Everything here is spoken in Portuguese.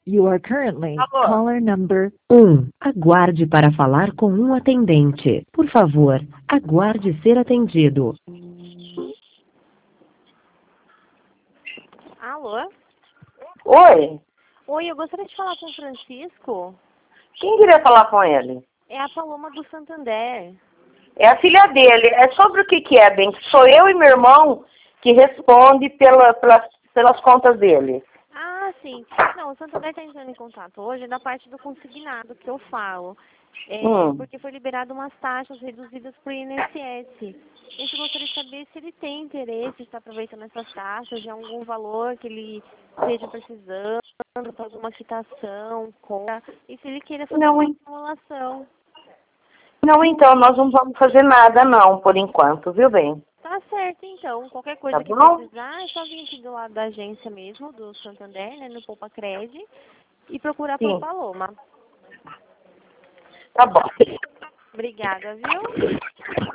You are currently Alô? caller number. Aguarde para falar com um atendente. Por favor, aguarde ser atendido. Alô? Oi? Oi, eu gostaria de falar com o Francisco. Quem queria falar com ele? É a Paloma do Santander. É a filha dele. É sobre o que é, bem? Sou eu e meu irmão que responde pelas contas dele. Ah, sim. Não, o Santander está entrando em contato hoje da parte do consignado que eu falo. Porque foi liberado umas taxas reduzidas por INSS. A gente gostaria de saber se ele tem interesse em estar aproveitando essas taxas de algum valor que ele esteja precisando, para alguma quitação, compra, e se ele queira fazer uma simulação. Não, então, nós não vamos fazer nada não, por enquanto, viu, bem? Tá certo, então. Qualquer coisa que bom? precisar, é só vir aqui do lado da agência mesmo, do Santander, né, no Poupa Cred, e procurar por Sim. Paloma. Tá bom. Obrigada, viu?